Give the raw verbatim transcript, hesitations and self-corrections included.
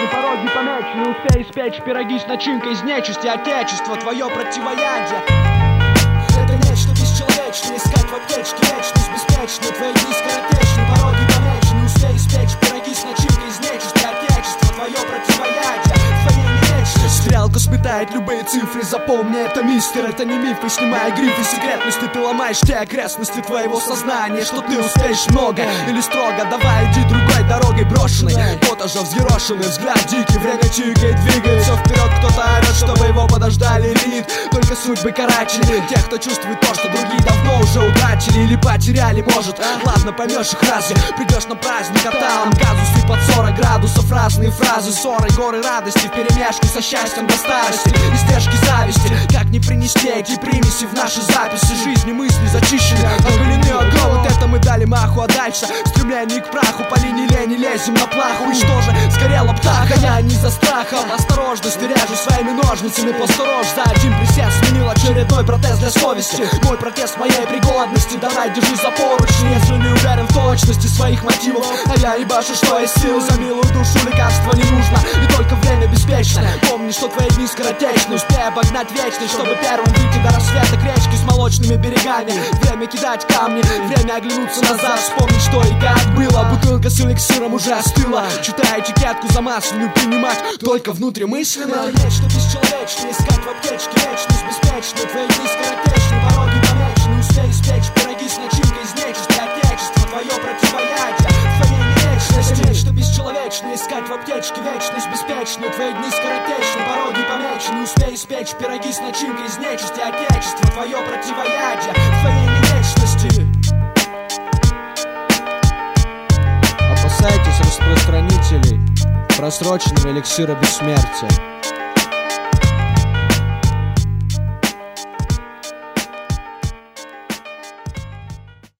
пороги помечены. Успей испечь пироги с начинкой из нечисти. Отечество, твое противоядие. Это нечто бесчеловечное. Искать в аптечке вечность беспечную. Твои дни скоротечны, пороги помечены. Успей испечь пироги с начинкой из нечисти. Отечество, твое противоядие. Твоей невечности. Стрелка сметает любые цифры. Запомни, это мистер, это не миф. И снимая грифы секретности, ты ломаешь те окрестности твоего сознания, что ты успеешь много или строго. Давай иди другой дорогой брошенной. Вот же взъерошенный взгляд дикий. Время тикает, двигает все вперед. Кто-то орет, чтобы его подождали элит. Только судьбы каратели тех, кто чувствует то, что другие давно уже утратили или потеряли, может. Ладно, поймешь их разве? Придешь на праздник, а там казусы под сорок градусов. Разные фразы, ссоры, горы радости вперемешку со счастьем до старости. И стежки зависти, как не принести эти примеси в наши записи. Жизни мысли зачищены, оголены огонь. Вот это мы дали маху, а дальше стремление к праху. По линии лени лезем на плаху. И что же, сгорела птаха, я не за страхом. Осторожность режу своими ножницами. Посторож, за один присест сменил очередной протез для совести. Мой протест моей пригодности. Давай, держи за поручни, если не уверен в точности своих мотивов. А я ебашу, что есть сил. За милую душу лекарства не нужно, и только время беспечно. Помни, что твои дни скоротечны. Успей обогнать вечность, чтобы первым выйти до рассвета к речке с молочными берегами. Время кидать камни, время оглянуться назад. Вспомнить, что и как было. Бутылка с эликсиром уже остыла. Читая этикетку замасленную, принимать только внутримысленно. Это нечто бесчеловечное. Искать в аптечке вечность беспечную. Твои дни скоротечны, пороги помечены. Успей испечь пироги с начинкой из нечисти. Отечество, твое противоядие. Твоей невечности. Это нечто бесчеловечное. Искать в аптечке вечность беспечную. Твои дни скоротечны, пороги помечены. Успей испечь пироги с начинкой из нечисти. Отечество, твое противоядие. Твоей невечности. Опасайтесь распространителей просроченного эликсира бессмертия.